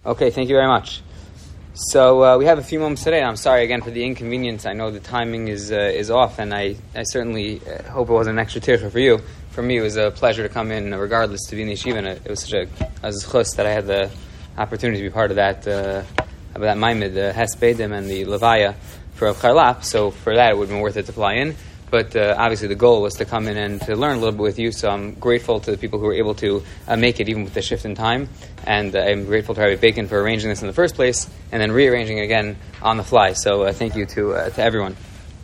Okay, thank you very much. So we have a few moments today, and I'm sorry again for the inconvenience. I know the timing is off, and I certainly hope it wasn't an extra tircha for you. For me, it was a pleasure to come in, regardless, to be in the yeshiva, and it was such a zchus that I had the opportunity to be part of that maimed, the Hes Beidim and the Levaya for Rav Charlap. So for that, it would have been worth it to fly in. But obviously the goal was to come in and to learn a little bit with you, so I'm grateful to the people who were able to make it even with the shift in time, and I'm grateful to Rabbi Bacon for arranging this in the first place, and then rearranging it again on the fly. So thank you to everyone.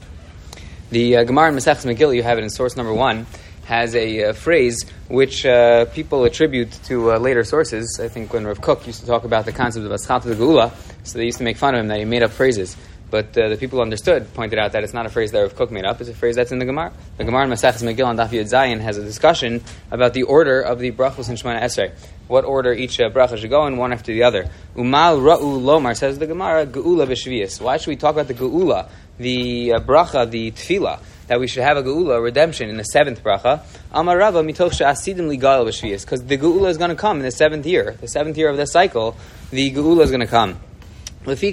The Gemara in Maseches Megillah, you have it in source number 1, has a phrase which people attribute to later sources. I think when Rav Kook used to talk about the concept of Aschat Geula, so they used to make fun of him that he made up phrases. But the people who understood pointed out that it's not a phrase that Rav Kook made up, it's a phrase that's in the Gemara. The Gemara in Maseches Megillah on Daf Yud Zayin has a discussion about the order of the brachos in Shemona Esrei. What order each bracha should go in, one after the other. Umal Ra'u Lomar, says the Gemara, Geula v'Shvius. Why should we talk about the Geula, the bracha, the tefillah, that we should have a Geula, a redemption, in the 7th bracha? Amar Rava mitoch she'asidim ligal v'Shvius. Because the Geula is going to come in the 7th year. The 7th year of the cycle, the Geula is going to come. So it's the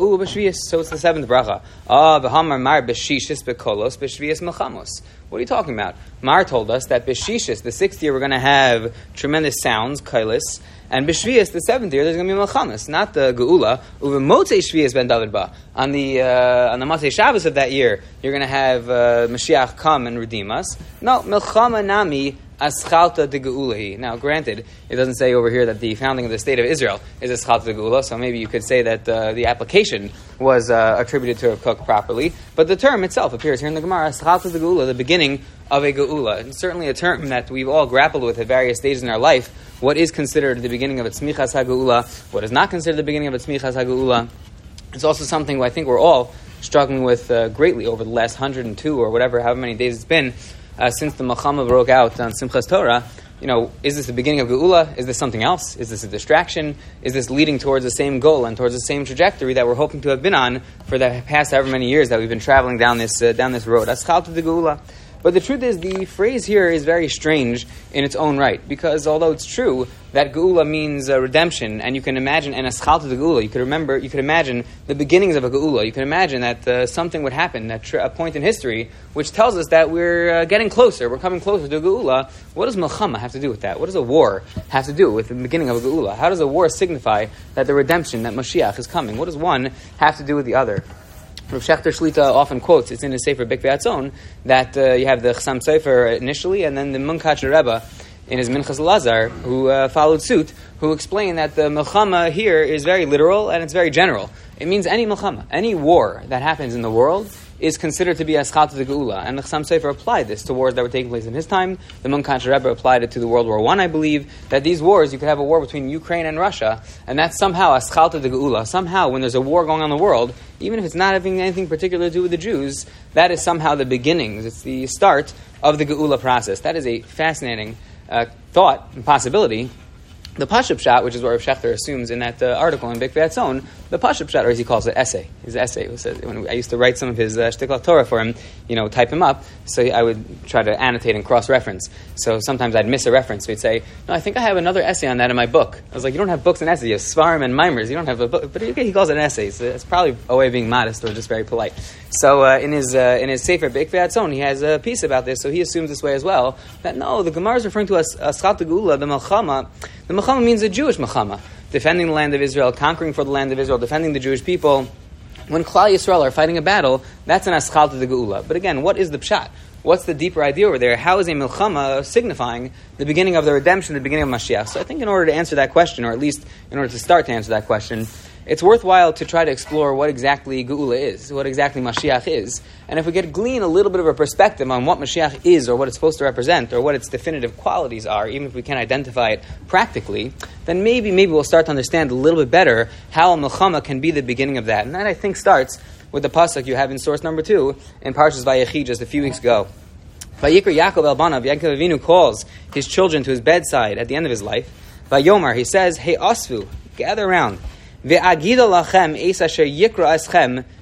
7th bracha. V'hamar mar b'shishis b'kolos b'shvius melchamos. What are you talking about? Mar told us that b'shishis, the 6th year, we're going to have tremendous sounds, kailis, and b'shvius, the 7th year, there's going to be melchamos, not the geula. Uvemotzei shvius ben David ba. On the Motzei Shabbos of that year, you're going to have Mashiach come and redeem us. No, melchama nami. Aschalta de Geulahi. Now, granted, it doesn't say over here that the founding of the state of Israel is Aschalta de Geula, so maybe you could say that the application was attributed to Rav Kook properly, but the term itself appears here in the Gemara, Aschalta de Geula, the beginning of a Geula. It's certainly a term that we've all grappled with at various stages in our life. What is considered the beginning of its Tzmichas HaGeula? What is not considered the beginning of its Tzmichas HaGeula? It's also something I think we're all struggling with greatly over the last 102 or however many days it's been, since the Milchama broke out on Simchas Torah. Is this the beginning of Geula? Is this something else? Is this a distraction? Is this leading towards the same goal and towards the same trajectory that we're hoping to have been on for the past however many years that we've been traveling down this road? Aschalta de Geula. But the truth is, the phrase here is very strange in its own right, because although it's true that Geula means redemption, and you can imagine an Aschalta de Geula, you could imagine the beginnings of a Geula, you can imagine that something would happen at a point in history which tells us that we're getting closer, we're coming closer to a Geula. What does Melchama have to do with that? What does a war have to do with the beginning of a Geula? How does a war signify that the redemption, that Mashiach is coming? What does one have to do with the other? Rav Shechter Shlita often quotes, it's in his Sefer Bik V'Atzon, that you have the Chassam Sofer initially, and then the Munkach Rebbe in his Minchas Lazar, who followed suit, who explained that the Melchama here is very literal and it's very general. It means any Melchama, any war that happens in the world is considered to be Aschalta de Geula. And the Chassam Sofer applied this to wars that were taking place in his time. The Munkach Rebbe applied it to the World War I believe, that these wars, you could have a war between Ukraine and Russia, and that's somehow Aschalta de Geula. Somehow, when there's a war going on in the world, even if it's not having anything particular to do with the Jews, that is somehow the beginnings. It's the start of the Geula process. That is a fascinating thought and possibility. The Pashup Shot, which is what Rav Shechter assumes in that article in Bik V'Atzon, the Pashup Shot, or as he calls it, essay. His essay was when I used to write some of his Shtikla Torah for him, type him up, so I would try to annotate and cross-reference. So sometimes I'd miss a reference, so he'd say, no, I think I have another essay on that in my book. I was like, you don't have books and essays, you have Svarim and Mimers, you don't have a book. But okay, he calls it an essay, so it's probably a way of being modest or just very polite. So in his Sefer Bik V'Atzon, he has a piece about this, so he assumes this way as well, that no, the Gemara is referring to Aschat Geula, the Melchama. The Melchama means a Jewish Melchama, defending the land of Israel, conquering for the land of Israel, defending the Jewish people. When Klal Yisrael are fighting a battle, that's an Aschalta de Geula. But again, what is the pshat? What's the deeper idea over there? How is a Melchama signifying the beginning of the redemption, the beginning of Mashiach? So I think in order to answer that question, or at least in order to start to answer that question, it's worthwhile to try to explore what exactly Geula is, what exactly Mashiach is. And if we could glean a little bit of a perspective on what Mashiach is, or what it's supposed to represent, or what its definitive qualities are, even if we can't identify it practically, then maybe we'll start to understand a little bit better how a Melchama can be the beginning of that. And that, I think, starts with the pasuk you have in source number 2 in Parshas Vayechi just a few weeks ago. Vayikra Yaakov el banav, Yaakov Avinu calls his children to his bedside at the end of his life. Vayomar, he says, Hey Asvu, gather around. Ve'agida lachem es asher yikra eschem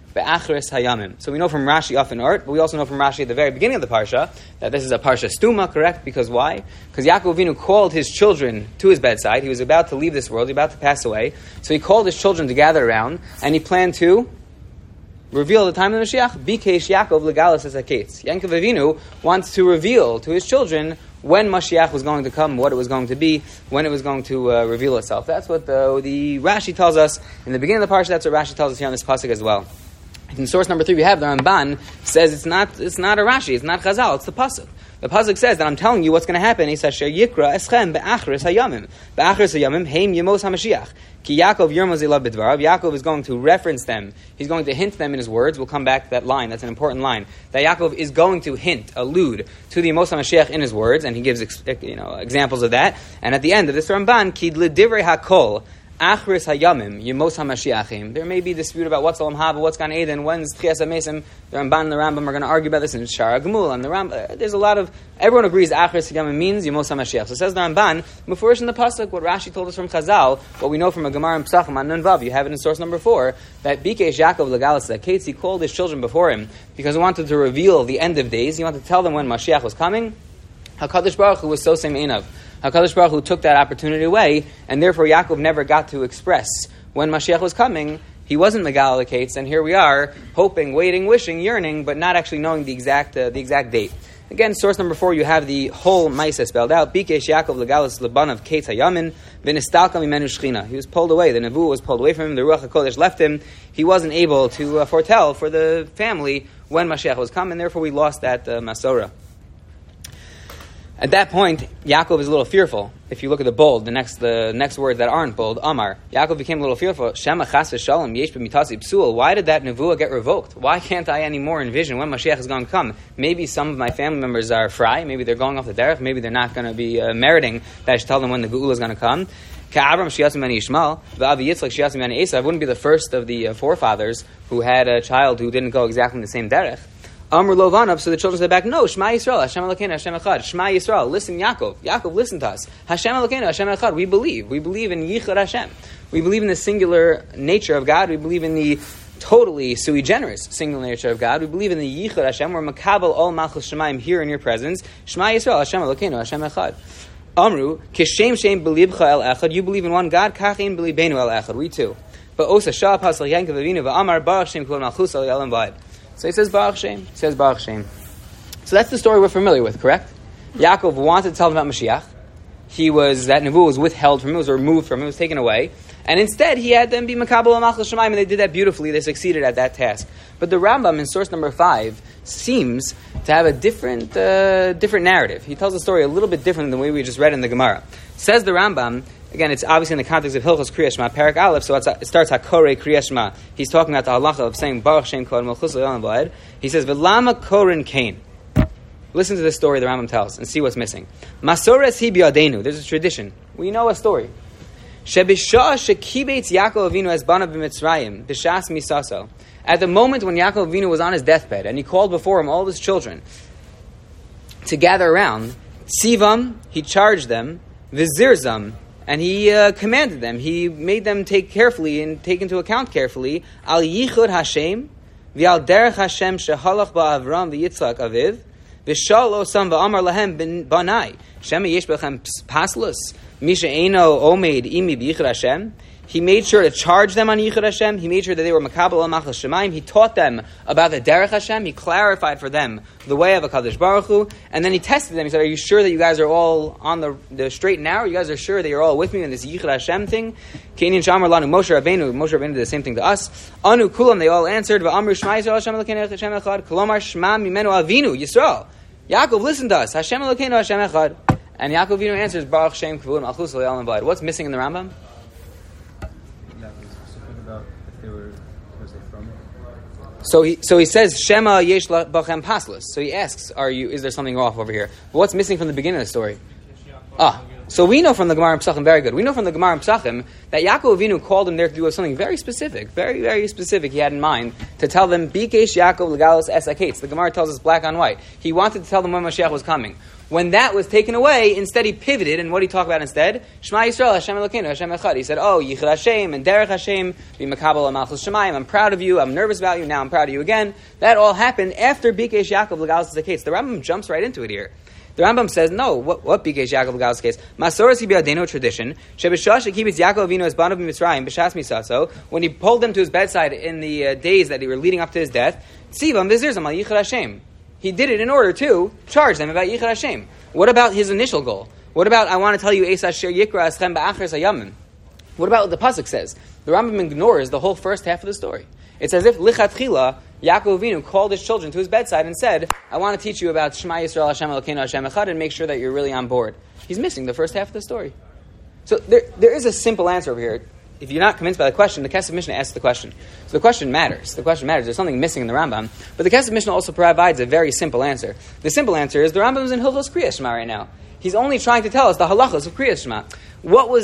be'achris hayamim. So we know from Rashi off in Art, but we also know from Rashi at the very beginning of the parsha that this is a parsha stuma, correct? Because why? Because Yaakov Avinu called his children to his bedside. He was about to leave this world. He was about to pass away. So he called his children to gather around, and he planned to reveal the time of the Mashiach. Bikesh Yaakov legalos es haketz. Yaakov Avinu wants to reveal to his children when Mashiach was going to come, what it was going to be, when it was going to reveal itself. That's what the Rashi tells us in the beginning of the parsha. That's what Rashi tells us here on this pasuk as well. In source number 3, we have the Ramban says it's not a Rashi, it's not Chazal, it's the pasuk. The pasuk says that I'm telling you what's going to happen. He says, "Sher yikra eschem be'achris hayamim, be'achris hayamim heim yemos hamashiach." Ki Yaakov yirmaz elav b'dvarav. Yaakov is going to reference them. He's going to hint them in his words. We'll come back to that line. That's an important line. That Yaakov is going to allude to the yemos hamashiach in his words, and he gives examples of that. And at the end of this Ramban, ki l'divrei hakol. Achris hayamim, yemos hamashiachim. There may be dispute about what's Olam Haba, what's Gan Eden, when's Tchias HaMesim. The Ramban and the Rambam are going to argue about this in Shara Gemul. And the Rambam, there's a lot of, everyone agrees Achris hayamim means yemos hamashiach. So says the Ramban, Mefurish in the pasuk, what Rashi told us from Chazal, what we know from a Gemara and Pesachim on Nun Vav, you have it in source number 4, that Bikesh Yaakov legalos haketz, he called his children before him because he wanted to reveal the end of days. He wanted to tell them when Mashiach was coming. HaKadosh Baruch Hu was so same einav. HaKadosh Baruch Hu took that opportunity away, and therefore Yaakov never got to express when Mashiach was coming. He wasn't Megal the Kates, and here we are, hoping, waiting, wishing, yearning, but not actually knowing the exact date. Again, source number 4, you have the whole Maisa spelled out. Bikesh Yaakov legalos lebanav Kates hayamin v'nistalka mimenu shchina. He was pulled away. The Nevuah was pulled away from him. The Ruach HaKodesh left him. He wasn't able to foretell for the family when Mashiach was coming, and therefore we lost that Masorah. At that point, Yaakov is a little fearful. If you look at the bold, the next words that aren't bold, Amar, Yaakov became a little fearful. Shema chas v'shalom yesh b'mitasi psul. Why did that nevuah get revoked? Why can't I anymore envision when Mashiach is going to come? Maybe some of my family members are fry. Maybe they're going off the derech. Maybe they're not going to be meriting that I should tell them when the geula is going to come. Ka'avram shiyasim ani Yishmael, v'avi Yitzchak shiyasim ani Esav. Wouldn't be the first of the forefathers who had a child who didn't go exactly in the same derech. Amr Lovanav, so the children said back, no, Shema Yisrael, Hashem Elokeinu, Hashem Echad. Shema Yisrael, listen Yaakov. Yaakov, listen to us. Hashem Elokeinu, Hashem Echad. We believe in Yichud Hashem. We believe in the singular nature of God. We believe in the totally sui generis singular nature of God. We believe in the Yichud Hashem. We're Makabel Ol Malchus Shemaim here in your presence. Shema Yisrael, Hashem Elokeinu, Hashem Echad. Amru, Kishem Shem Belibcha El Echad. You believe in one God, Kachin Belibenu El Echad. We too. But Osa Shah Pasal Yankov Avinu V'Amar Baruch Shem Kol Malchus El Yalam V'Ad. So he says Baruch Shem. He says Baruch Shem. So that's the story we're familiar with, correct? Yaakov wanted to tell them about Mashiach. That nevuah was withheld from him, was removed from him, was taken away. And instead he had them be Makabel Malchus Shemaim, and they did that beautifully. They succeeded at that task. But the Rambam in source number 5 seems to have a different narrative. He tells the story a little bit different than the way we just read in the Gemara. Says the Rambam, again, it's obviously in the context of Hilchos Kriyas Shema, Parak Aleph, so it starts HaKorei Kriyas Shema. He's talking about the halacha of saying Baruch Shem Kol Malchus L'Olam V'Ad. He says, V'lama Korin Kain. Listen to this story the Rambam tells and see what's missing. Masores hi b'yadenu. There's a tradition. We know a story. Shebishah shekibetz Yaakov Avinu es banav b'Mitzrayim b'shas misaso. At the moment when Yaakov Avinu was on his deathbed and he called before him all his children to gather around, tzivam, he charged them, v'zirzam, and he commanded them. He made them take into account carefully al yichud Hashem v'al derech Hashem shehalach ba'Avram v'Yitzchak aviv v'shal osam v'amar lahem banai shema yesh bechem paslus misha eino omeid imi b'yichud Hashem. He made sure to charge them on Yichud Hashem. He made sure that they were Makabel al-Malchus Shemaim. He taught them about the Derech Hashem. He clarified for them the way of HaKadosh Baruch Hu. And then he tested them. He said, are you sure that you guys are all on the straight and narrow? You guys are sure that you're all with me in this Yichud Hashem thing? Kenyan Shamar Lanu Moshe Rabbeinu did the same thing to us. Anu Kulam, they all answered, V'amru Shema Yisrael Hashem Elokeinu Hashem Echad. Kolomar Shema Mimenu Avinu Yisrael. Yaakov, listen to us. Hashem Elokeinu Hashem Echad. And Yaakov Avinu answers, Baruch Shem Kavod Malchus L'Olam V'Ad. What's missing in the Rambam? So he says Shema Yesh Bachem Paslas. So he asks, is there something off over here? But what's missing from the beginning of the story? So we know from the Gemara and Pesachim, very good. We know from the Gemara and Pesachim that Yaakov Avinu called him there to do something very specific, very, very specific he had in mind, to tell them, Bikesh Yaakov Legalos Es Haketz. The Gemara tells us black on white. He wanted to tell them when Mashiach was coming. When that was taken away, instead he pivoted, and what did he talk about instead? Shema Yisrael, Hashem Elokeinu, Hashem Echad. He said, Yichud Hashem, and Derech Hashem, B'Makabel Malchus Shemayim, I'm proud of you, I'm nervous about you, now I'm proud of you again. That all happened after Bikesh Yaakov L'Galas Zaketz. The Rambam jumps right into it here. The Rambam says, no, what Bikesh Yaakov L'Galas Zaketz? Masoras Yibiyadeno tradition, Shebeshash Akibitz Yaakov Avinu as Banav Mitzrayim, B'Shas Misaso, when he pulled them to his bedside in the days that were leading up to his death, Tzivam V'Zirzam Al Yichud Hashem. He did it in order to charge them about Yichud Hashem. What about his initial goal? What about, I want to tell you, Eis Asher Yikra Eschem Ba'achres Hayamim? What about what the Pasuk says? The Rambam ignores the whole first half of the story. It's as if Lichatchila, Yaakov Avinu called his children to his bedside and said, I want to teach you about Shema Yisrael Hashem Elokeinu Hashem Echad and make sure that you're really on board. He's missing the first half of the story. So there is a simple answer over here. If you're not convinced by the question, the Kesef Mishnah asks the question. So the question matters. There's something missing in the Rambam. But the Kesef Mishnah also provides a very simple answer. The simple answer is the Rambam is in Hilchos Kriyas Shema right now. He's only trying to tell us the halachas of Kriyas Shema. What was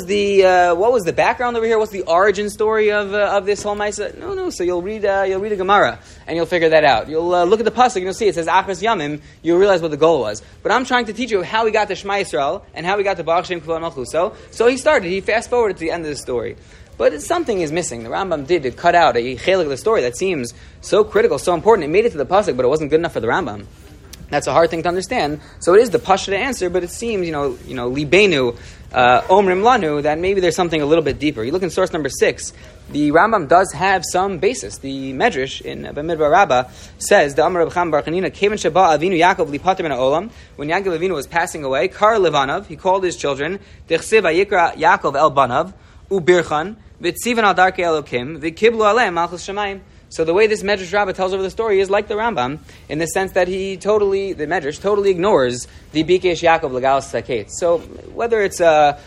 the background over here? What's the origin story of this whole Maisa? No. So you'll read a Gemara and you'll figure that out. You'll look at the pasuk and you'll see it says Achras Yamim. You'll realize what the goal was. But I'm trying to teach you how we got to Shema Yisrael and how we got to Baruch Shem Kavod Malchuso. So he fast forwarded to the end of the story. But something is missing. The Rambam did cut out a chelik of the story that seems so critical, so important. It made it to the pasuk, but it wasn't good enough for the Rambam. That's a hard thing to understand. So it is the pashut answer, but it seems, libenu, omrim lanu, that maybe there's something a little bit deeper. You look in source number 6, the Rambam does have some basis. The Medrash in Bamidbar Rabbah says, the Amar Reb Chaim Bar Chanina, Kevan Sheba Avinu Yaakov lipater min ha'olam, when Yaakov Avinu was passing away, Kar Levanav, he called his children, Dechsiv Yikra Yaakov El Banav, Ubirchan, V'tzivan al darkei Elokim, V'kiblu aleim malchus Shemayim. So the way this Medrash Rabbah tells over the story is like the Rambam, in the sense that the Medrash totally ignores the Bikesh Yaakov L'Galas Zaketz. So whether it's a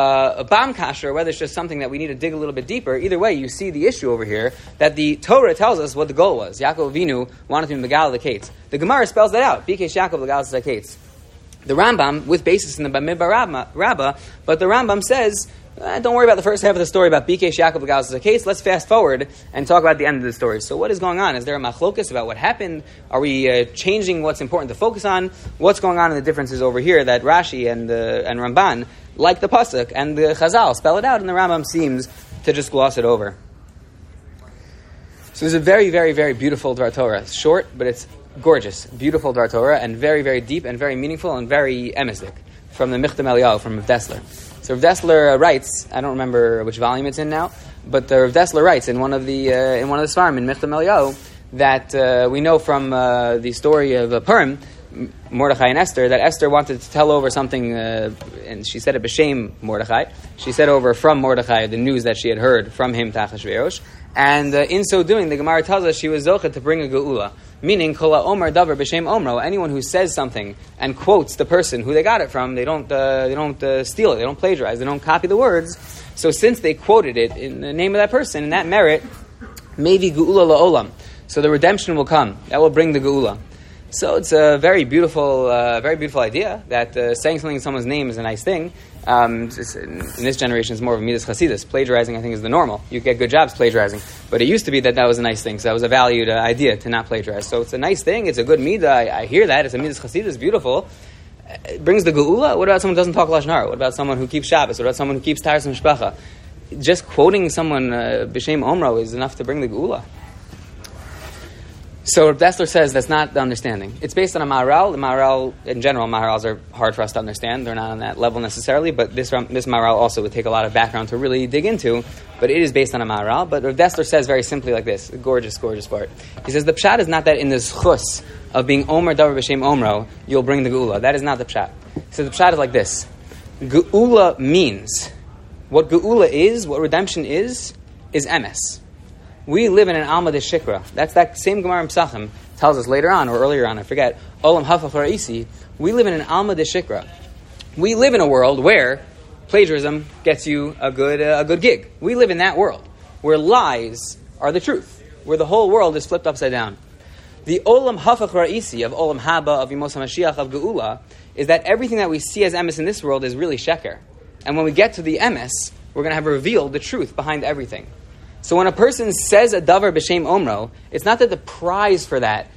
Bam Kasha or whether it's just something that we need to dig a little bit deeper, either way, you see the issue over here, that the Torah tells us what the goal was. Yaakov Avinu wanted to be Megal Zaketz. The Gemara spells that out, Bikesh Yaakov L'Galas Zaketz. The Rambam, with basis in the Bamidbar Rabbah, but the Rambam says, don't worry about the first half of the story about Bikesh Yaakov L'Galas Zaketz. Let's fast forward and talk about the end of the story. So what is going on? Is there a machlokas about what happened? Are we changing what's important to focus on? What's going on in the differences over here that Rashi and Ramban, like the Pasuk, and the Chazal spell it out, and the Rambam seems to just gloss it over. So there's a very, very, very beautiful Dvar Torah. It's short, but it's gorgeous. Beautiful Dvar Torah, and very, very deep, and very meaningful, and very emisdik, from the Michtam Eliyahu, from Rav Dessler. So Rav Dessler writes, I don't remember which volume it's in now, but Rav Dessler writes in one of the Svarim in Michtam Eliyahu that we know from the story of Purim, Mordechai and Esther, that Esther wanted to tell over something, and she said it b'shem Mordechai. She said over from Mordechai the news that she had heard from him to Achashverosh, and in so doing, the Gemara tells us she was zochet to bring a geula. Meaning, Kola Omer Davar B'Shem Omro. Anyone who says something and quotes the person who they got it from, they don't steal it, they don't plagiarize, they don't copy the words. So since they quoted it in the name of that person, in that merit, maybe Geula La'olam. So the redemption will come. That will bring the Geula. So it's a very beautiful idea that saying something in someone's name is a nice thing. In this generation, it's more of a midas chasidus. Plagiarizing, I think, is the normal. You get good jobs plagiarizing. But it used to be that was a nice thing. So that was a valued idea to not plagiarize. So it's a nice thing. It's a good midah. I hear that. It's a midas chasidus. Beautiful. It brings the geula. What about someone who doesn't talk lashon hara? What about someone who keeps Shabbos? What about someone who keeps taras mishpacha? Just quoting someone b'shem omro is enough to bring the geula. So Rav Dessler says that's not the understanding. It's based on a Maharal. The Maharal, in general, Maharals are hard for us to understand. They're not on that level necessarily, but this Maharal also would take a lot of background to really dig into, but it is based on a Maharal. But Rav Dessler says very simply like this, a gorgeous, gorgeous part. He says the pshat is not that in the zchus of being Omer Davar B'Shem Omro, you'll bring the geula. That is not the pshat. He says the pshat is like this. Geula means, what geula is, what redemption is emes. We live in an Alma de Shikra. That's that same Gemara in Pesachim tells us later on, or earlier on, I forget, Olam Hafach Ra'isi. We live in an Alma de Shikra. We live in a world where plagiarism gets you a good gig. We live in that world, where lies are the truth, where the whole world is flipped upside down. The Olam Hafach Ra'isi of Olam Haba, of Yemos HaMashiach, of Geula, is that everything that we see as emes in this world is really sheker. And when we get to the emes, we're going to have revealed the truth behind everything. So when a person says a davar b'shem omro, it's not that the prize for that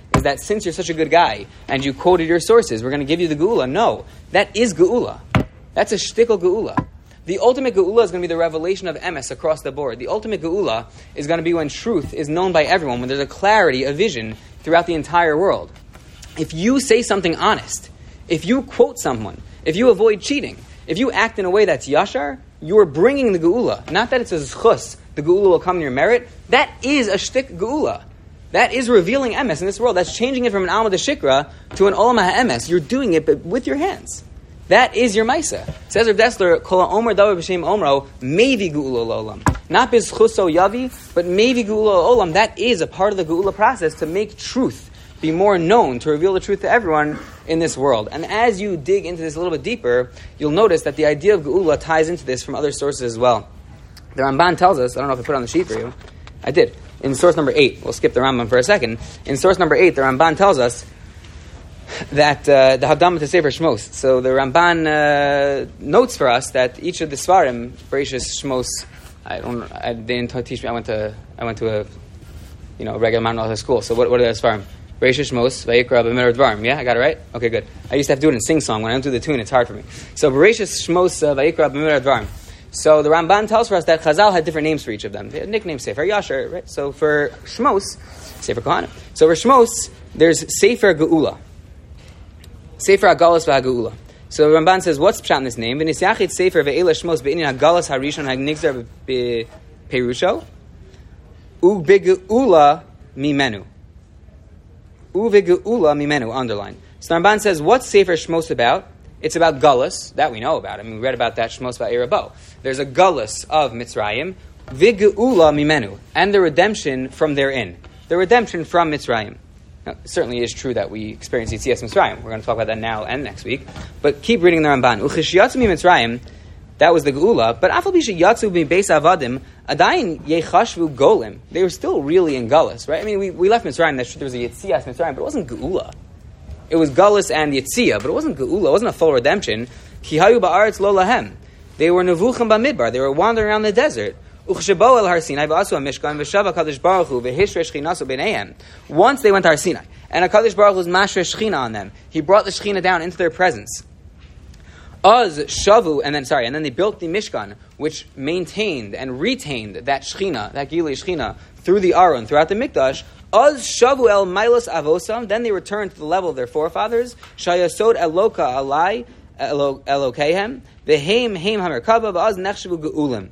is that since you're such a good guy and you quoted your sources, we're going to give you the geula. No, that is geula. That's a shtickle geula. The ultimate geula is going to be the revelation of emes across the board. The ultimate geula is going to be when truth is known by everyone, when there's a clarity, a vision throughout the entire world. If you say something honest, if you quote someone, if you avoid cheating, if you act in a way that's yashar, you are bringing the geula. Not that it's a zchus, the geula will come in your merit. That is a shtick geula. That is revealing emes in this world. That's changing it from an alma de shikra to an olam ha'emes. You're doing it but with your hands. That is your maisa. Says Rav Dessler, Kol ha'omer davar b'shem omro, maybe geula olam. Not bizchuso yavi, but maybe geula olam. That is a part of the geula process to make truth be more known, to reveal the truth to everyone in this world. And as you dig into this a little bit deeper, you'll notice that the idea of geula ties into this from other sources as well. The Ramban tells us, I don't know if I put it on the sheet for you, I did. In source number 8, we'll skip the Rambam for a second. In source number 8, the Ramban tells us that the Hakdama to Sefer Shmos. So the Ramban notes for us that each of the Svarim, Bereshis, Shmos, they didn't teach me. I went to a regular Mount school. So what are the Svarim? Bereshis, Shmos, Vayikra, B'Midbar Dvarim. Yeah, I got it right? Okay, good. I used to have to do it in sing-song. When I don't do the tune, it's hard for me. So Bereshis, Shmos, Vayikra, B'Midbar Dvarim. So the Ramban tells for us that Chazal had different names for each of them. They had nicknames, Sefer Yasher, right? So for Shmos, Sefer Kohanim. So for Shmos, there's Sefer Geula. Sefer Hagalos v'Hageula. So the Ramban says, what's pshat in this name? V'nisyachit Sefer ve'ela Shmos be'inyan Hagalos harishon hagnigzar be'perusho u'begeula mimenu. U'vegeula mimenu, underline. So the Ramban says, what's Sefer Shmos about? It's about Gullus, that we know about. I mean, we read about that Shmos va'Erabo. There's a Gullus of Mitzrayim, V'geula mimenu, and the redemption from therein. The redemption from Mitzrayim. Now, it certainly is true that we experience Yitzias Mitzrayim. We're going to talk about that now and next week. But keep reading the Ramban. U'chish yatzu mi Mitzrayim, that was the Geula, but afal bisha yatzu mi beis avadim, adayin yechashvu golim. They were still really in Gullus, right? I mean, we left Mitzrayim, that's true, there was a Yitzias Mitzrayim, but it wasn't Geula. It was Gullus and Yitzia, but it wasn't Geula, it wasn't a full redemption. Ki hayu ba'aretz lo lahem. They were nevuchim b'midbar, they were wandering around the desert. Uchshebo el Har Sinai v'asu ha-mishkan v'shava HaKadosh Baruch Hu v'hishre shchinasu b'neihem. Once they went to Har Sinai, and HaKadosh Baruch Hu was mashre shchina on them. He brought the shchina down into their presence. Az shavu, and then they built the Mishkan, which maintained and retained that shchina, that Gilui shchina, through the Aron, throughout the Mikdash. Az shavu el mailos avosam, then they returned to the level of their forefathers. Shayasod eloka alai elokehem v'heim heim hamerkava v'az nechshavu geulim.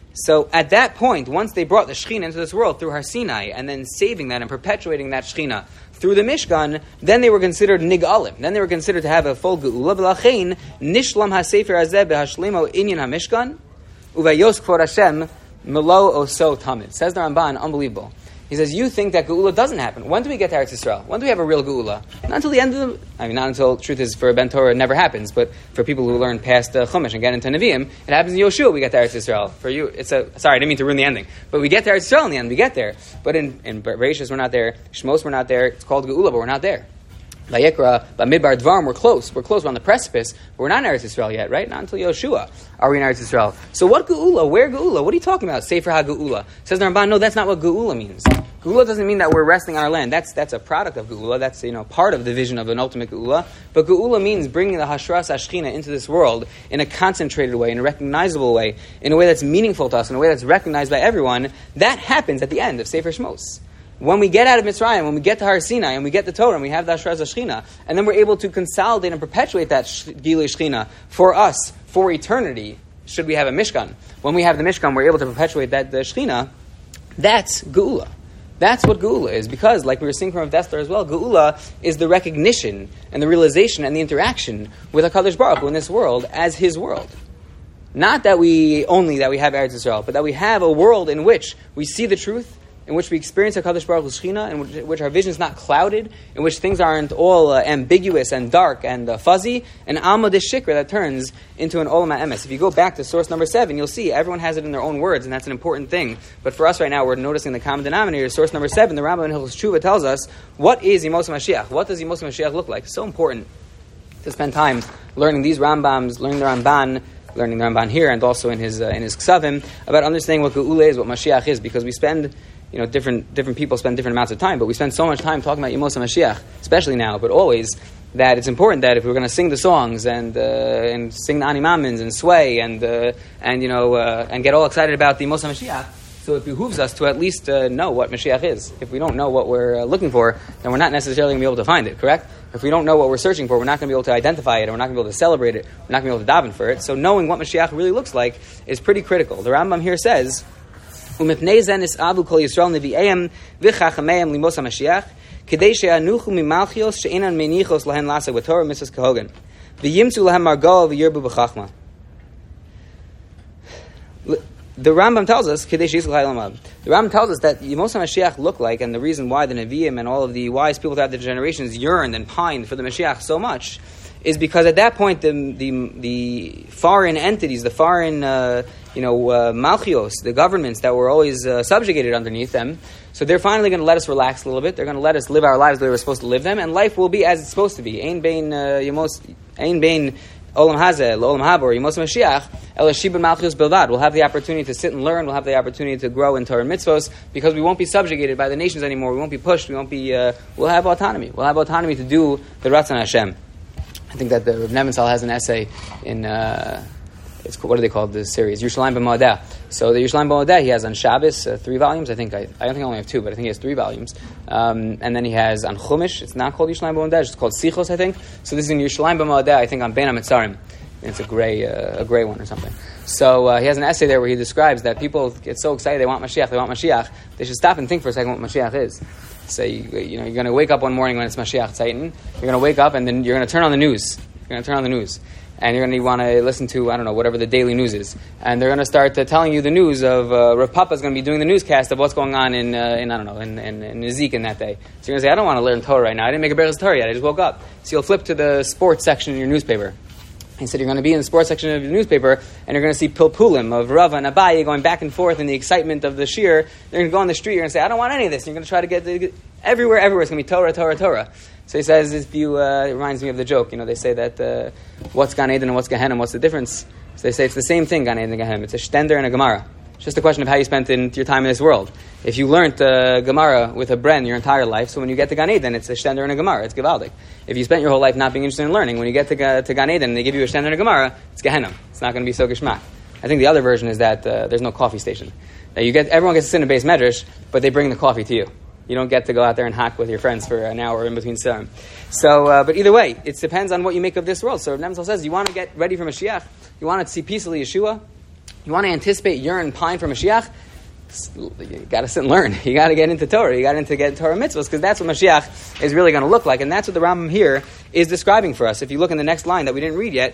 So at that point, once they brought the Shechina into this world through Har Sinai, and then saving that and perpetuating that Shechina through the Mishkan, then they were considered Nig'alim. Then they were considered to have a full Geula. V'lachein nishlam haSefer hazeh behashlimo inyan haMishkan uvayos k'vod Hashem melo oso tamid. Says the Ramban, unbelievable. He says, you think that Geula doesn't happen. When do we get to Eretz Yisrael? When do we have a real Geula? Not until the end of not until, truth is, for a Ben Torah, it never happens, but for people who learn past Chumash and get into Nevi'im, it happens in Yoshua, we get to Eretz Yisrael. For you, sorry, I didn't mean to ruin the ending, but we get to Eretz Yisrael in the end, we get there. But in Bereshis, we're not there. Shmos, we're not there. It's called Geula, but we're not there. Vayikra, B'Midbar Dvarim, we're close, we're on the precipice, but we're not in Eretz Yisrael yet, right? Not until Yoshua are we in Eretz Yisrael. So what Geula? Where Geula? What are you talking about? Sefer HaGeula. Says the Ramban, no, that's not what Geula means. Geula doesn't mean that we're resting on our land. That's a product of Geula. That's part of the vision of an ultimate Geula. But Geula means bringing the Hashras HaShechina into this world in a concentrated way, in a recognizable way, in a way that's meaningful to us, in a way that's recognized by everyone. That happens at the end of Sefer Shmos. When we get out of Mitzrayim, when we get to Har Sinai, and we get the Torah, and we have the Hashras HaShechina, and then we're able to consolidate and perpetuate that Gilui Shechina for us, for eternity, should we have a Mishkan. When we have the Mishkan, we're able to perpetuate the Shechina. That's Geula. That's what Geula is, because, like we were seeing from Rav Dessler as well, Geula is the recognition and the realization and the interaction with HaKadosh Baruch Hu in this world as His world. Not that we have Eretz Yisrael, but that we have a world in which we see the truth, in which we experience HaKadosh Baruch Hu's Shechina, in which our vision is not clouded, in which things aren't all ambiguous and dark and fuzzy, an Alma de Shikra that turns into an Olam HaEmes. If you go back to source number 7, you'll see everyone has it in their own words, and that's an important thing. But for us right now, we're noticing the common denominator. Source number 7, the Rambam in Hilchos Tshuva tells us, what is Yemos HaMashiach? What does Yemos HaMashiach look like? It's so important to spend time learning these Rambams, learning the Ramban here, and also in his Ksavim, about understanding what Geula is, what Mashiach is, because we spend different people spend different amounts of time, but we spend so much time talking about Yemos HaMashiach, especially now, but always, that it's important that if we're going to sing the songs and sing the Ani Mamins and sway and get all excited about the Yemos HaMashiach, so it behooves us to at least know what Mashiach is. If we don't know what we're looking for, then we're not necessarily going to be able to find it, correct? If we don't know what we're searching for, we're not going to be able to identify it, and we're not going to be able to celebrate it, we're not going to be able to daven for it. So knowing what Mashiach really looks like is pretty critical. The Rambam here says, "Umipnei zen isavu kol Yisrael nevi'eim v'chachameim limos HaMashiach, kedei she'anuchu mimalchios she'enan menichos lahen lasa v'torah mitzvos kahogan, v'yimtzu lahem margoa v'yirbu b'chachma." The Rambam tells us, the Rambam tells us that Yemos HaMashiach look like, and the reason why the Nevi'im and all of the wise people throughout the generations yearned and pined for the Mashiach so much, is because at that point the foreign entities, the foreign malchios, the governments that were always subjugated underneath them, so they're finally going to let us relax a little bit. They're going to let us live our lives the way we're supposed to live them, and life will be as it's supposed to be. Ein bein Olam Hazeh, Olam Habor, Yemos Mashiach, El Shibud Malchus Bilvad. We'll have the opportunity to sit and learn. We'll have the opportunity to grow in Torah and mitzvos because we won't be subjugated by the nations anymore. We won't be pushed. We won't be. We'll have autonomy. We'll have autonomy to do the Ratzon Hashem. I think that the Rav Nebenzahl has an essay in. What do they call the series? Yerushalayim B'Moadeh. So the Yerushalayim B'Moadeh he has on Shabbos 3 volumes. I don't think I only have 2, but I think he has 3 volumes. And then he has on Chumash. It's not called Yerushalayim B'Moadeh. It's called Sichos, I think. So this is in Yerushalayim B'Moadeh. I think on Ben HaMetzarim. It's a gray one or something. So he has an essay there where he describes that people get so excited they want Mashiach. They should stop and think for a second what Mashiach is. So you're going to wake up one morning when it's Mashiach Tzaitin. You're going to wake up and then you're going to turn on the news. And you're going to want to listen to, whatever the daily news is. And they're going to start telling you the news of Rav Papa's going to be doing the newscast of what's going on in Ezekiel that day. So you're going to say, I don't want to learn Torah right now. I didn't make a Berachos Torah yet. I just woke up. So you'll flip to the sports section in your newspaper. He said you're going to be in the sports section of your newspaper and you're going to see pilpulim of Rava and Abaye going back and forth in the excitement of the shir. They're going to go on the street. You're going to say, I don't want any of this. You're going to try to get everywhere. It's going to be Torah. So he says, it reminds me of the joke. They say that what's Gan Eden and what's Gehenna, what's the difference? So they say it's the same thing, Gan Eden and Gehenna. It's a shtender and a Gemara. It's just a question of how you spent your time in this world. If you learned Gemara with a bren your entire life, so when you get to Gan Eden, it's a shtender and a Gemara. It's Gevaldik. If you spent your whole life not being interested in learning, when you get to Gan Eden and they give you a shtender and a Gemara, it's Gehenna. It's not going to be so geschmack. I think the other version is that there's no coffee station. That everyone gets to sit in a base medrash, but they bring the coffee to you. You don't get to go out there and hack with your friends for an hour in between Sarim. So, but either way, it depends on what you make of this world. So Rav Nebenzahl says, you want to get ready for Mashiach, you want to see peacefully Yeshua, you want to anticipate, yearn, pine for Mashiach, you got to sit and learn. You got to get into Torah. You got to get Torah mitzvahs because that's what Mashiach is really going to look like, and that's what the Rambam here is describing for us. If you look in the next line that we didn't read yet,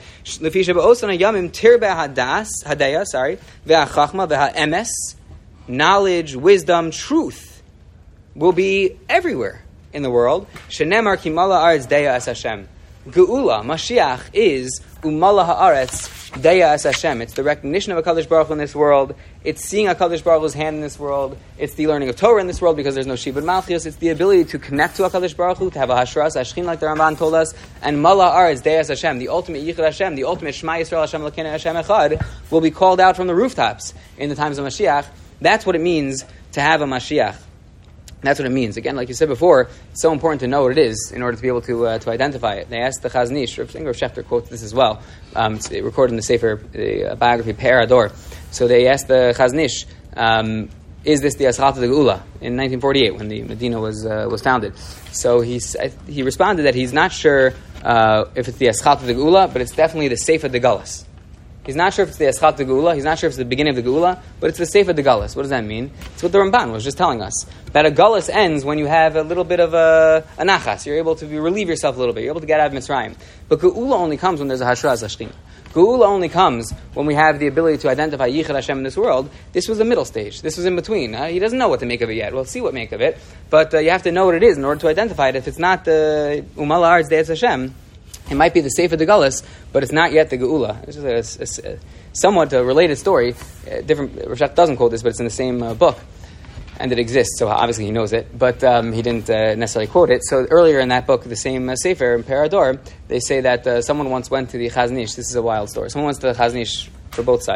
knowledge, wisdom, truth will be everywhere in the world. Shenemar kimala aretz deya as Hashem. Geula, Mashiach is umala haaretz deya as Hashem. It's the recognition of HaKadosh Baruch Hu in this world. It's seeing HaKadosh Baruch Hu's hand in this world. It's the learning of Torah in this world because there's no Shibud Malchios. It's the ability to connect to HaKadosh Baruch Hu, to have a Hashras Hashchin like the Ramban told us. And Mala Aretz deya as Hashem, the ultimate Yichud Hashem, the ultimate Shema Yisrael Hashem Elokeinu Hashem Echad, will be called out from the rooftops in the times of Mashiach. That's what it means to have a Mashiach. That's what it means. Again, like you said before, it's so important to know what it is in order to be able to identify it. They asked the Chazon Ish, Rav Shechter quotes this as well. It's recorded in the Sefer, the biography, Pe'er Ador. So they asked the Chazon Ish, is this the Aschat of the Geula in 1948 when the Medina was founded? So he responded that he's not sure if it's the Aschat of the Geula, but it's definitely the Sefer de Galus. He's not sure if it's the Eschat de Geula. He's not sure if it's the beginning of the Geula, but it's the Sefer de Galus. What does that mean? It's what the Ramban was just telling us. That a Galus ends when you have a little bit of a nachas. You're able to relieve yourself a little bit. You're able to get out of Mitzrayim. But Geula only comes when there's a Hashras Hashchin. Geula only comes when we have the ability to identify Yichud Hashem in this world. This was the middle stage. This was in between. He doesn't know what to make of it yet. We'll see what to make of it. But you have to know what it is in order to identify it. If it's not the Umal Haaretz De'etz Hashem, it might be the Sefer de Galus, but it's not yet the Geula. It's just a somewhat related story. Different. Rav doesn't quote this, but it's in the same book, and it exists. So obviously he knows it, but he didn't necessarily quote it. So earlier in that book, the same Sefer in Pe'er Ador, they say that someone once went to the Chazon Ish. This is a wild story. Someone went to the Chazon Ish for both sides.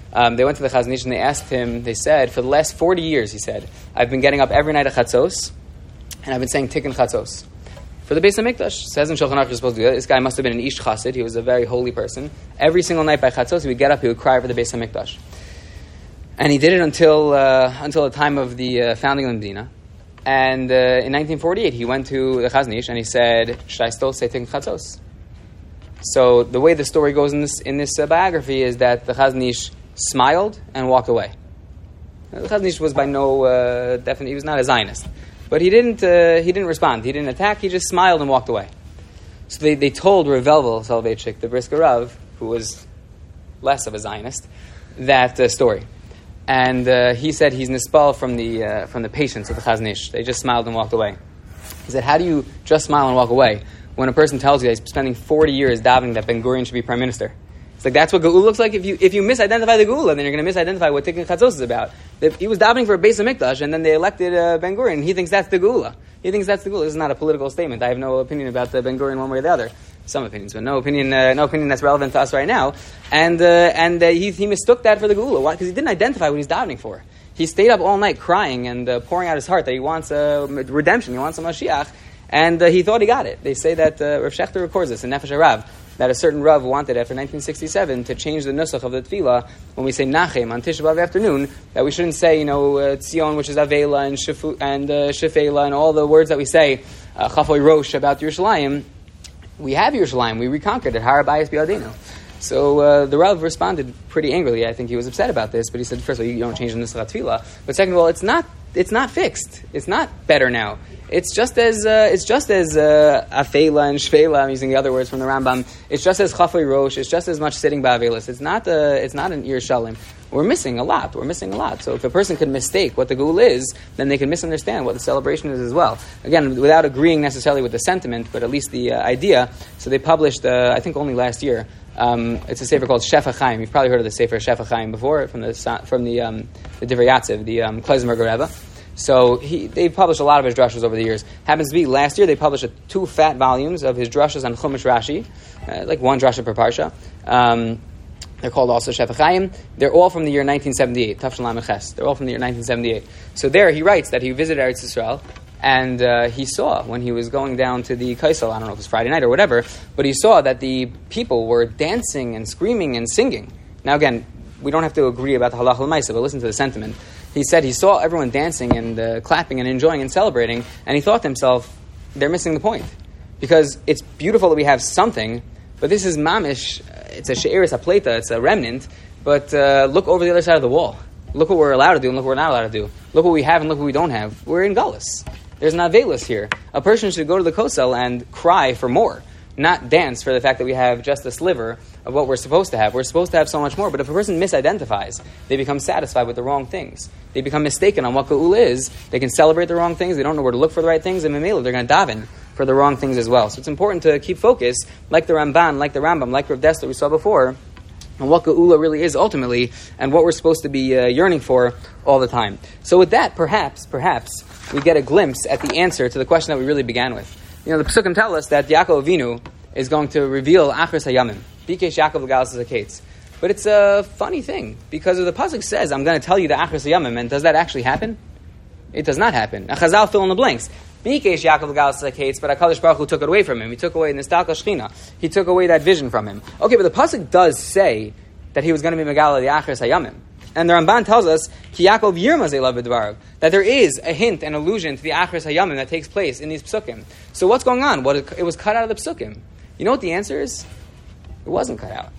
They went to the Chazon Ish and they asked him, they said, for the last 40 years, he said, I've been getting up every night at Chatzos, and I've been saying Tikkun Chatzos. For the Beis HaMikdash. Says in Shulchan Aruch you're supposed to do that. This guy must have been an Ish Chassid. He was a very holy person. Every single night by Chatzos, he would get up, he would cry for the Beis HaMikdash. And he did it until the time of the founding of the Medina. And in 1948, he went to the Chazon Ish and he said, should I still say Tikkun Chatzos? So the way the story goes in this biography is that the Chazon Ish smiled and walked away. The Chazon Ish was by no definite. He was not a Zionist, but he didn't respond. He didn't attack. He just smiled and walked away. So they told Rav Velvel Soloveitchik, the Brisker Rav, who was less of a Zionist, that story, and he said he's nispal from the patience of the Chazon Ish. They just smiled and walked away. He said, how do you just smile and walk away when a person tells you that he's spending 40 years davening that Ben Gurion should be prime minister? It's like, that's what Geula looks like. If you misidentify the Geula, then you're going to misidentify what Tikkun Chatzos is about. He was davening for a Beis HaMikdash, and then they elected Ben Gurion, and he thinks that's the Geula. He thinks that's the Geula. This is not a political statement. I have no opinion about Ben Gurion one way or the other. Some opinions, but no opinion that's relevant to us right now. And he mistook that for the Geula. Why? Because he didn't identify what he's davening for. He stayed up all night crying and pouring out his heart that he wants redemption, he wants a Mashiach, and he thought he got it. They say that Rav Shechter records this in Nefesh HaRav, that a certain Rav wanted after 1967 to change the nusach of the tefillah when we say Nachem on Tisha B'Av afternoon, that we shouldn't say, Tzion, which is Avela, and Shefela, and all the words that we say, Chafoy Rosh, about Yerushalayim. We have Yerushalayim, we reconquered it, Har Bayis B'Yadenu. So the Rav responded pretty angrily. I think he was upset about this, but he said, first of all, you don't change the nusach of tefillah, but second of all, it's not fixed. It's not better now. It's just as afela and shvela. I'm using the other words from the Rambam. It's just as chafoy rosh. It's just as much sitting ba'avelis. It's not an Yerushalayim. We're missing a lot. So if a person could mistake what the Geula is, then they can misunderstand what the celebration is as well. Again, without agreeing necessarily with the sentiment, but at least the idea. So they published, I think only last year. It's a sefer called Shefa Chaim. You've probably heard of the sefer Shefa Chaim before from the Divrei Yatziv, the Kloisenberger Rebbe. So they published a lot of his drushes over the years. Happens to be last year they published 2 fat volumes of his drushes on Chumash Rashi, like one drusha per parsha. They're called also Shefa Chaim. They're all from the year 1978. Tafshin Lamed Ches. They're all from the year 1978. So there he writes that he visited Eretz Yisrael, and he saw when he was going down to the Kaisel, I don't know if it was Friday night or whatever, but he saw that the people were dancing and screaming and singing. Now again, we don't have to agree about the halacha l'maisa, but listen to the sentiment. He said he saw everyone dancing and clapping and enjoying and celebrating, and he thought to himself, they're missing the point. Because it's beautiful that we have something, but this is mamish, it's a she'eris hapleta, it's a remnant, but look over the other side of the wall. Look what we're allowed to do and look what we're not allowed to do. Look what we have and look what we don't have. We're in Gullus. There's an Avelis here. A person should go to the Kosel and cry for more, not dance for the fact that we have just a sliver of what we're supposed to have. We're supposed to have so much more, but if a person misidentifies, they become satisfied with the wrong things. They become mistaken on what Geula is. They can celebrate the wrong things. They don't know where to look for the right things, and Memela, they're going to daven for the wrong things as well. So it's important to keep focus, like the Ramban, like the Rambam, like Rav Dessler we saw before, on what Geula really is ultimately, and what we're supposed to be yearning for all the time. So with that, perhaps, we get a glimpse at the answer to the question that we really began with. The Pesukim tell us that Yaakov Avinu is going to reveal Achris Hayamim. Bikesh Yaakov L'galos HaKetz. But it's a funny thing, because the Pasuk says, I'm going to tell you the Achris Hayamim, and does that actually happen? It does not happen. Chazal fill in the blanks. Bikesh Yaakov L'galos HaKetz, but HaKadosh Baruch Hu took it away from him. He took away Nistalka Shechina. He took away that vision from him. Okay, but the Pasuk does say that he was going to be Megala the Achris Hayamim. And the Ramban tells us, Ki Yaakov Yirma Zelav B'dvarav, that there is a hint, an allusion to the Achris Hayamim that takes place in these Pesukim. So what's going on? It was cut out of the Pesukim. You know what the answer is? It wasn't cut out.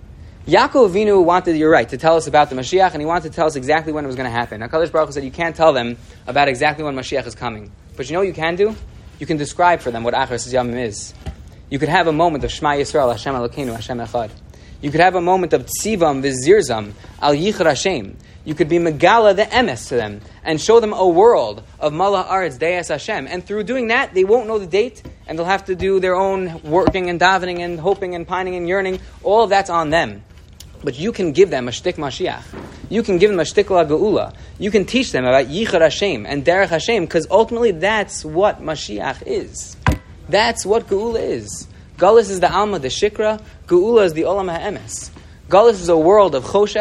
Yaakov Avinu wanted, you're right, to tell us about the Mashiach, and he wanted to tell us exactly when it was going to happen. HaKadosh Baruch Hu said you can't tell them about exactly when Mashiach is coming. But you know what you can do? You can describe for them what Achris Hayamim is. You could have a moment of Shema Yisrael, Hashem Elokeinu, Hashem Echad. You could have a moment of Tzivam V'zirzam, Al Yichar Hashem. You could be Megala the Emes to them and show them a world of Malach Aretz Deis Hashem. And through doing that, they won't know the date, and they'll have to do their own working and davening and hoping and pining and yearning. All of that's on them. But you can give them a shtik Mashiach. You can give them a shtik la Geula. You can teach them about Yichar Hashem and Derech Hashem, because ultimately that's what Mashiach is. That's what Geula is. Galus is the Alma, the Shikra. Geula is the Olam HaEmes. Galus is a world of Choshech,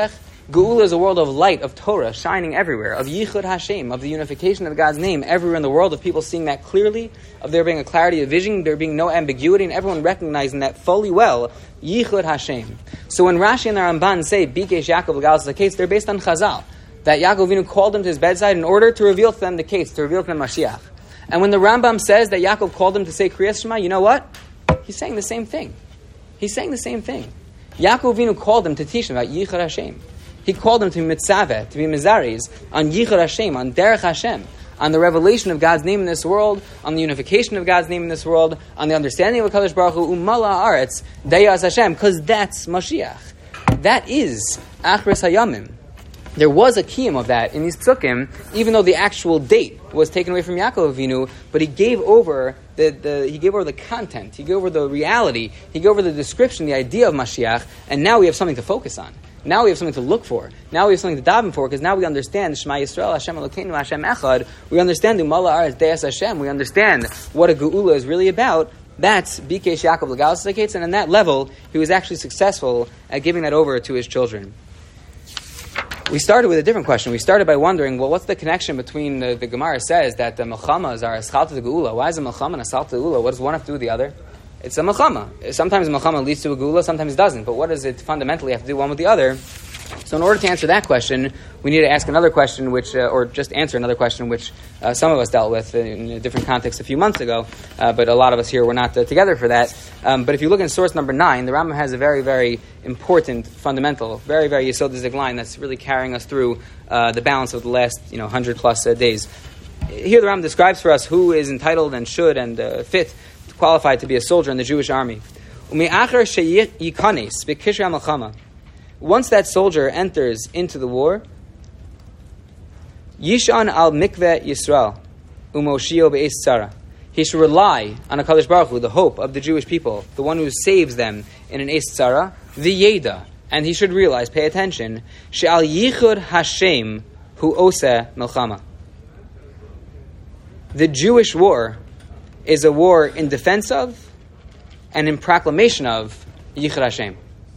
Geula is a world of light, of Torah, shining everywhere, of Yichud Hashem, of the unification of God's name everywhere in the world, of people seeing that clearly, of there being a clarity of vision, there being no ambiguity, and everyone recognizing that fully well, Yichud Hashem. So when Rashi and the Ramban say, Bikesh Yaakov L'Galos HaKetz, they're based on Chazal, that Yaakov Avinu called him to his bedside in order to reveal to them the case, to reveal to them Mashiach. And when the Rambam says that Yaakov called him to say Kriyas Shema, you know what? He's saying the same thing. He's saying the same thing. Yaakov Avinu called him to teach him about Yichud Hashem. He called him to be mitzaveh, to be mizaris, on Yichud Hashem, on Derech Hashem, on the revelation of God's name in this world, on the unification of God's name in this world, on the understanding of HaKadosh Baruch Hu, Umala Aretz, Deyas Hashem, because that's Mashiach. That is Achris Hayamim. There was a kiyum of that in these psukim, even though the actual date was taken away from Yaakov Avinu, but he gave over the content, he gave over the reality, he gave over the description, the idea of Mashiach, and now we have something to focus on. Now we have something to look for. Now we have something to daven for, because now we understand Shema Yisrael, Hashem Elokeinu, Hashem Echad. We understand Umala Aretz Deyas Hashem. We understand what a Geula is really about. That's Bikesh Yaakov L'Galos HaKetz, and on that level, he was actually successful at giving that over to his children. We started with a different question. We started by wondering, well, what's the connection between the Gemara says that the Melchamas are Eschalta the Geula? Why is a Melchama and Eschalta the Geula? What does one have to do with the other? It's a Melchama. Sometimes a Melchama leads to a Geula, sometimes it doesn't. But what does it fundamentally have to do one with the other? So in order to answer that question, we need to ask another question, or just answer another question, which some of us dealt with in a different context a few months ago, but a lot of us here were not together for that. But if you look in source number 9, the Rambam has a very, very important, fundamental, very, very yesodic line that's really carrying us through the balance of the last 100 plus days. Here the Rambam describes for us who is entitled and should and fit, qualified to be a soldier in the Jewish army. Once that soldier enters into the war, Yishan al mikveh Yisrael, umoshio be'es tzara. He should rely on HaKadosh Baruch Hu, the hope of the Jewish people, the one who saves them in an es tzara, the yeda, and he should realize, pay attention, she'al yichud Hashem hu oseh melchama. The Jewish war is a war in defense of and in proclamation of Yichud Hashem.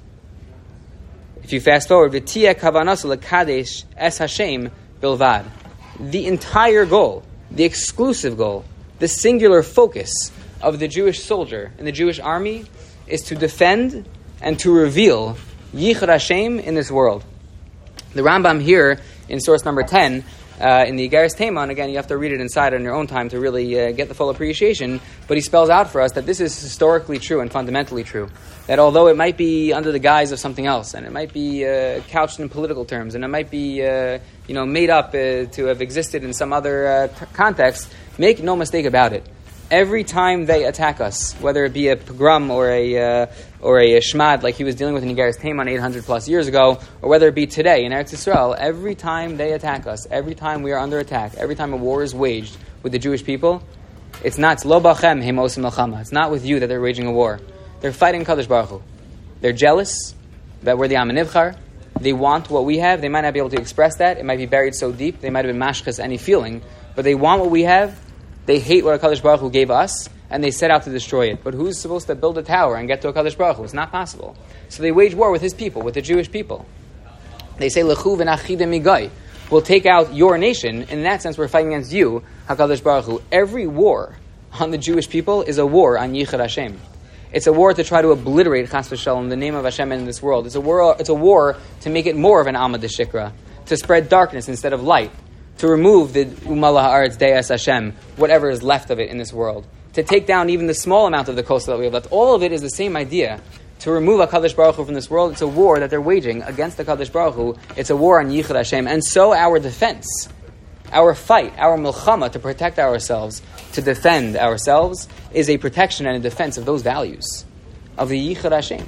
If you fast forward, v'tiyeh kavanasu lekadesh es Hashem bilvad. The entire goal, the exclusive goal, the singular focus of the Jewish soldier in the Jewish army is to defend and to reveal Yichud Hashem in this world. The Rambam here in source number 10, in the Igeres Teiman, again, you have to read it inside on your own time to really get the full appreciation, but he spells out for us that this is historically true and fundamentally true. That although it might be under the guise of something else, and it might be couched in political terms, and it might be made up to have existed in some other context, make no mistake about it. Every time they attack us, whether it be a pogrom or a shmad like he was dealing with in Igeres Teiman 800 plus years ago, or whether it be today in Eretz Yisrael, every time they attack us, every time we are under attack, every time a war is waged with the Jewish people, it's not lo bachem hemos melchama. It's not with you that they're waging a war. They're fighting Kadosh Baruch Hu. They're jealous that we're the Am Nivchar. They want what we have. They might not be able to express that. It might be buried so deep. They might have been mashkas any feeling, but they want what we have. They hate what HaKadosh Baruch Hu gave us, and they set out to destroy it. But who's supposed to build a tower and get to HaKadosh Baruch Hu? It's not possible. So they wage war with his people, with the Jewish people. They say, Lechu v'nachidem migai. We'll take out your nation. In that sense, we're fighting against you, HaKadosh Baruch Hu. Every war on the Jewish people is a war on Yichud Hashem. It's a war to try to obliterate Chas v'Shalom, the name of Hashem in this world. It's a war to make it more of an Alma D'Shikra, to spread darkness instead of light, to remove the Umala Haaretz Deyas Hashem, whatever is left of it in this world, to take down even the small amount of the coastal that we have left. All of it is the same idea. To remove HaKadosh Baruch Hu from this world, it's a war that they're waging against the HaKadosh Baruch Hu. It's a war on Yichud Hashem. And so our defense, our fight, our milchama to protect ourselves, to defend ourselves, is a protection and a defense of those values, of the Yichud Hashem.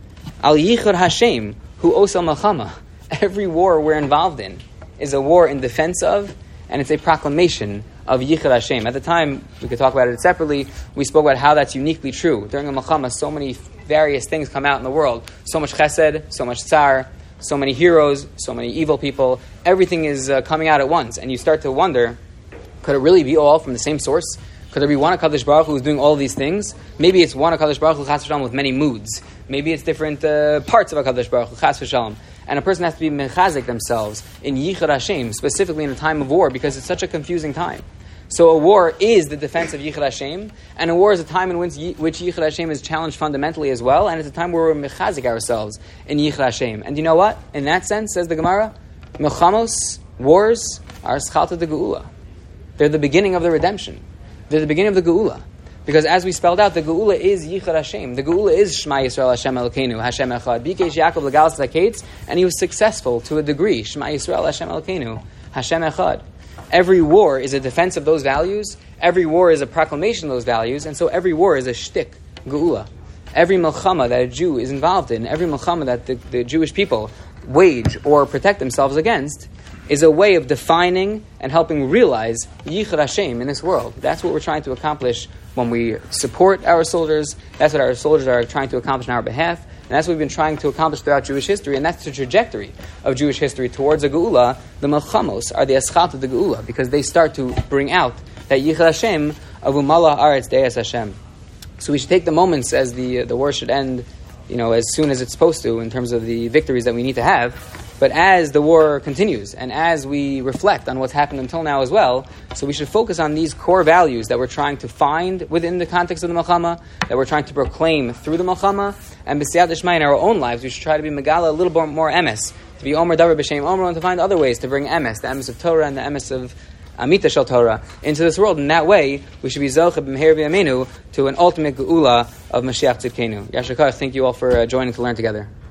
Al Yichud Hashem, hu osel milchama. Every war we're involved in is a war in defense of, and it's a proclamation of Yichud Hashem. At the time, we could talk about it separately, we spoke about how that's uniquely true. During a Melchama, so many various things come out in the world. So much chesed, so much tsar, so many heroes, so many evil people. Everything is coming out at once. And you start to wonder, could it really be all from the same source? Could there be one HaKadosh Baruch Hu who's doing all of these things? Maybe it's one HaKadosh Baruch Hu, chas v'shalom, with many moods. Maybe it's different parts of HaKadosh Baruch Hu, chas v'shalom. And a person has to be mechazik themselves in Yichud Hashem, specifically in a time of war, because it's such a confusing time. So a war is the defense of Yichud Hashem, and a war is a time in which Yichud Hashem is challenged fundamentally as well, and it's a time where we're mechazik ourselves in Yichud Hashem. And you know what? In that sense, says the Gemara, Melchamos, wars, are Schalta de Geula. They're the beginning of the redemption. They're the beginning of the Geula. Because as we spelled out, the Geula is Yichud Hashem. The Geula is Shema Yisrael Hashem Elokeinu, Hashem Echad. Bikesh Yaakov Legalas Zaketz, and he was successful to a degree. Shema Yisrael Hashem Elokeinu, Hashem Echad. Every war is a defense of those values. Every war is a proclamation of those values. And so every war is a shtick, Geula. Every milchama that a Jew is involved in, every milchama that the Jewish people wage or protect themselves against, is a way of defining and helping realize Yichud Hashem in this world. That's what we're trying to accomplish when we support our soldiers. That's what our soldiers are trying to accomplish on our behalf. And that's what we've been trying to accomplish throughout Jewish history. And that's the trajectory of Jewish history towards a Geula. The Melchamos are the Eschat of the Geula, because they start to bring out that Yichud Hashem of Umala Aretz Deis Hashem. So we should take the moments as the war should end, as soon as it's supposed to, in terms of the victories that we need to have. But as the war continues, and as we reflect on what's happened until now as well, so we should focus on these core values that we're trying to find within the context of the Melchama, that we're trying to proclaim through the Melchama, and B'siyat D'Shmai in our own lives, we should try to be Megala a little bit more emes, to be Omer Davar B'Shem Omer, and to find other ways to bring emes, the emes of Torah and the emes of Amita Shel Torah, into this world. In that way, we should be Zoche B'Meher B'Yameinu to an ultimate Geula of Mashiach Tzidkenu. Yashar Koach, thank you all for joining to learn together.